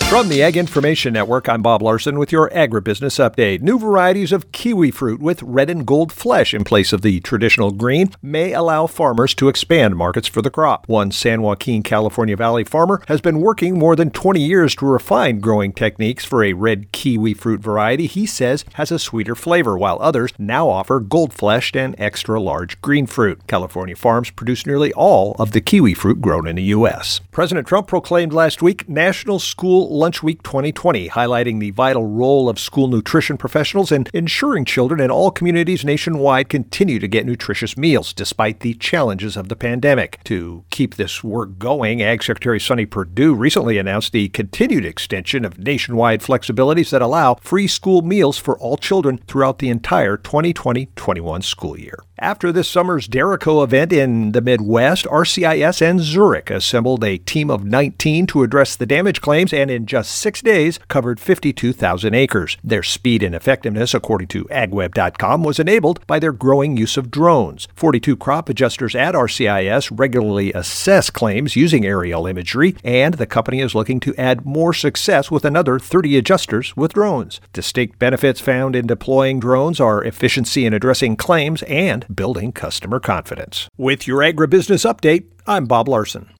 From the Ag Information Network, I'm Bob Larson with your agribusiness update. New varieties of kiwi fruit with red and gold flesh in place of the traditional green may allow farmers to expand markets for the crop. One San Joaquin, California Valley farmer has been working more than 20 years to refine growing techniques for a red kiwi fruit variety he says has a sweeter flavor, while others now offer gold-fleshed and extra-large green fruit. California farms produce nearly all of the kiwi fruit grown in the U.S. President Trump proclaimed last week National School Lunch Week 2020, highlighting the vital role of school nutrition professionals in ensuring children in all communities nationwide continue to get nutritious meals despite the challenges of the pandemic. To keep this work going, Ag Secretary Sonny Perdue recently announced the continued extension of nationwide flexibilities that allow free school meals for all children throughout the entire 2020-21 school year. After this summer's Derico event in the Midwest, RCIS and Zurich assembled a team of 19 to address the damage claims and in just 6 days covered 52,000 acres. Their speed and effectiveness, according to agweb.com, was enabled by their growing use of drones. 42 crop adjusters at RCIS regularly assess claims using aerial imagery, and the company is looking to add more success with another 30 adjusters with drones. Distinct benefits found in deploying drones are efficiency in addressing claims and building customer confidence. With your agribusiness update, I'm Bob Larson.